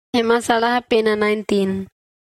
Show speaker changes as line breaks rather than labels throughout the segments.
Masalah pena 19.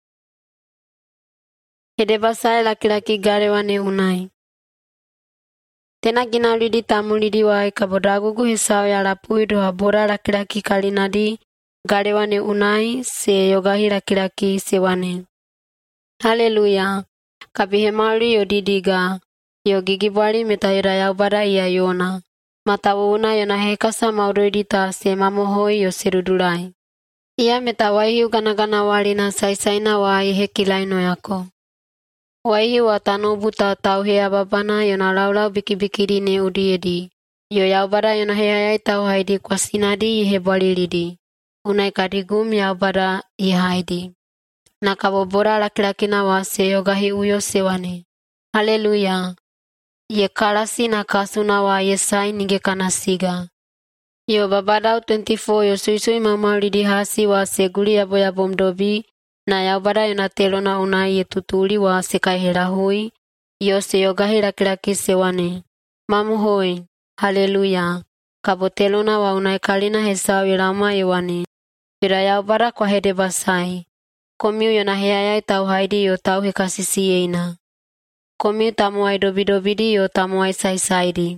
Hede basai laki-laki garewane unai. Tena ginalidi tamulidi wai kabodagugu hesau ya lapui doha bora laki-laki kalinadi garewane unai se yogahi laki-laki sewane. Haleluya. Kabihemali yodidiga. Yogigibwali metahira yaubara iya yona. Matawuna yona hekasa maudodita se mamohoi yoserudulai. Ia metawaihiu gana-gana walina saisaina wa ihekilaino yako. Waihi wa tanobu tau hea babana yona laulau biki-bikiri ne udiedi. Yo yaubara yona heayai tau haidi kwa sinadi ihebwalilidi. Unai kadigum yaubara ihaidi. Nakabobora laki-lakina wa se yogahi uyo sewane. Haleluya. Ye kalasi na kasuna wa yesai nige kanasiga. Yo babadau 24 yo suisui mama lidi hasi wa seguli yabo mdobi na yaubara yona telona unai ye tutuli wa sekai hela hui yo se yogahi laki-laki sewane. Mamu hoi. Haleluya. Kabo telona wa unai kalina hesau yelama yewane. Pira yaubara kwa hede basai. Komiu yona heayai tau haidi yo tau hekasisi yeina. Komiu tamuai dobidobidi yo tamuai saisaidi.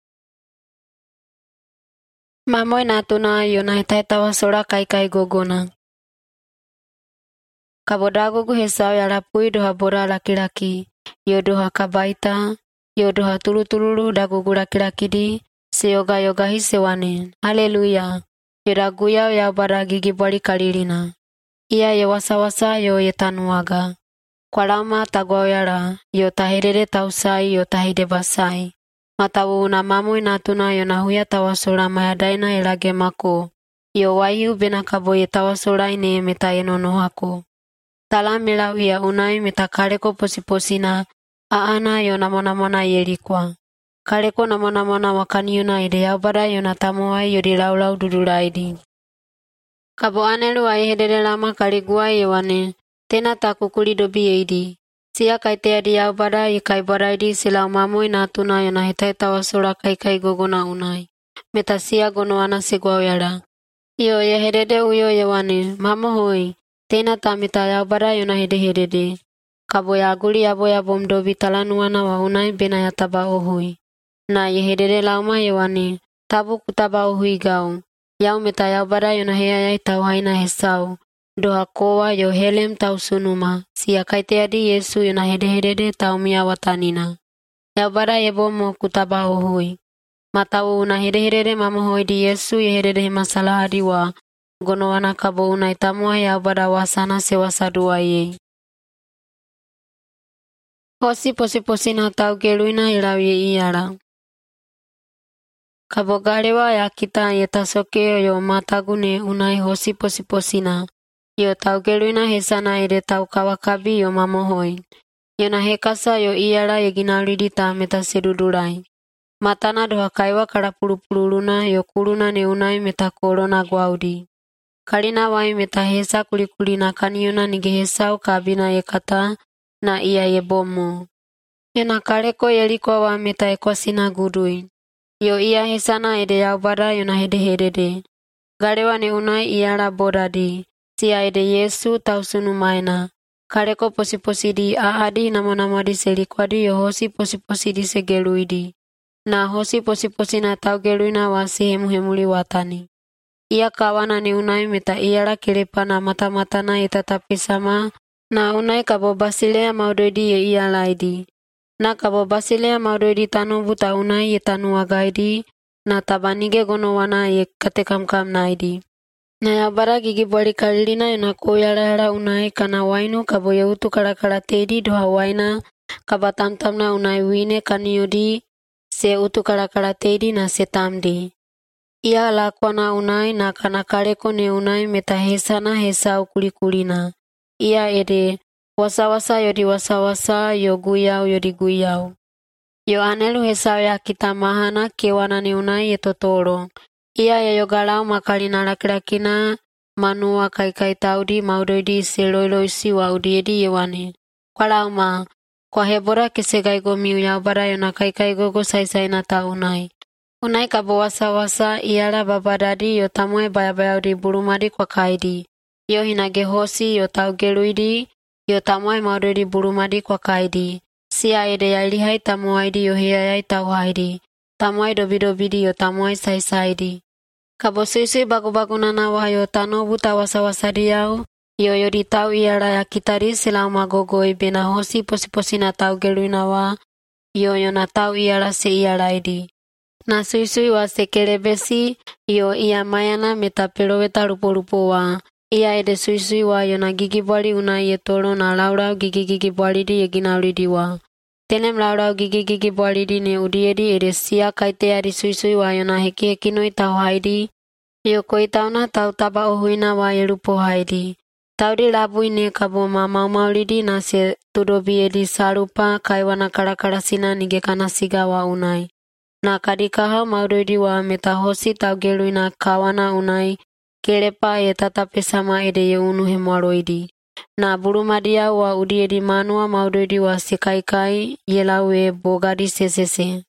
Mamoi natuna yona hetaitawa sora kai gogona. Kabodagugu hesau ya lapui doha bora laki-laki. Yo doha kabaita. Yo doha tulu-tululu dagugu laki-laki di. Se yoga-yogahi sewane. Haleluya. Yodaguyau ya bara gigibwali kalilina. Ia ye wasa-wasa yo ye tanuaga. Kwa lama tagwao yara. Yo tahirere tausai yo tahide basai. Matawu na mamoi natuna yo nahuya tawasola mayadaina elage mako. Yo waihiu benakabo ye tawasola ine meta enono hako. Tala melau ya unai meta kareko posiposina. Aana yo namona yelikwa. Kareko namona wakaniuna ide yaubara yo natamuai yo dilaulau dudulaidi. Kabo anelu wa ihedele lama kaligua yewane. Tena takukuli dobi yeidi. Sia kaitea di yaubara ikai baraidi silau mamoi natuna yona hetaita wasura kai gogona unai. Meta sia gonoana segwao yara. Iyo yehedede uyo yewane. Mamo hoi. Tena tamita yaubara yona hedede. Kabo ya aguli yabo mdobi talanuana wa unai bena yataba ohui. Na yehedede lauma yewane. Tabu kutaba ohui gau. Yau meta yaubara yona heayai tau haina hesau. Doha kowa yo helem tau sunuma. Sia kaitea di Yesu yona hedede tau miawatanina. Yaubara yebo mo kutaba ohui. Matawu una hedede mamohoi di Yesu yehedede masalah adiwa. Gonowana kabo una itamua yaubara wasana sewasadua ye. Hosi posi-posina tau geluina ilau ye iara. Kabo garewa ya kita yetasoke yo matagune unai hosi posi-posina. Yo tau geluina hesana ede tau kawakabi yo mamohoi. Yona hekasa yo iara yeginalidi ta meta sedudulai. Matana doha kaiwa karapulu-pululuna yo kuluna ne unai meta korona gwaudi. Kalina wai meta hesa kulikulina kaniuna nige hesau kabina yekata na iya yebomo. Yona kareko yelikwa wa meta ekwasina gudui. Yo iya hesana ede yaubara yona hedede. Garewa ne unai iara boradi. Sia ede Yesu tau sunu maina. Kareko posi-posi di aadi nama-nama di selikwadi yo hosi posi-posi di segeluidi. Na hosi posi-posi na tau geluina wasi hemu-hemuli watani. Ia kawana ni unai meta iara kelepa na mata-mata na itatapi sama. Na unai kabo basilea maudodi ye ia laidi. Na kabo basilea maudodi tanubu ta unai ye tanuagaidi. Na tabanige gonowana ye katekamkam naidi. Na yaubara gigibwali kalilina yona koyara unai kana wainu kabo yeutu kala tedi doha waina kaba tamtamna unai wine kaniudi se utu kala tedi na se tamdi. Ia lakwana unai na kana kareko ne unai meta hesana hesau kulikulina. Ia ede wasa-wasa yodi wasa-wasa yo guyau yodi guyau. Yo anelu hesau ya kita mahana kewana ne unai ye totoro. Ia ya yogalau makalina laki-lakina manua kai taudi maudodi seloiloisi wa udiedi yewane. Kwa lauma, kwa hebora kesegai gomiu yaubara yona kai gogo saisai na taunai. Unai kabo wasa-wasa iara babadadi yo tamue baya-baya di bulumadi kwa kaidi. Yo hinage hosi yo tau geluidi, yo tamoy mauredi burumadi kwa kaidi. Sia ede yailihai tamoaidi yo hiayai tau haidi. Tamoy dobidobidi yo tamoy sai-saidi. Kabo sui bagu-bagunana wahayo tanobu tawasa-wasadiau, yo yodi tau iaraya kitari selama gogoi bena hosi posi-posina tau geluinawa, yo na tau iara se iaraidi. Na sui wa sekelebesi, yo ia mayana meta peloweta rupo-rupo wa. Ia ede sui wa yo na gigi bwali una ye tolo na laurau gigi bwalidi ye ginauridi wa. Tenem laurau gigi bwalidi ne udiedi ede sia kaiteari sui wa yo na heki noi tau haidi. Yo koi tauna tau taba ohuina wa ye rupo haidi. Taudi labui ne kabo maulidi na se tudobi edi sarupa kaiwana karakarasina nige kana siga wa unai. Na kadikaha mauridi wa meta hosi tau geluina kawana unai, kerepa ye tatape sama ede ye unuhe mwaroidi. Na burumadia wa udiedi manua mauridi wa sekaikai ye lawe bogadi sesese.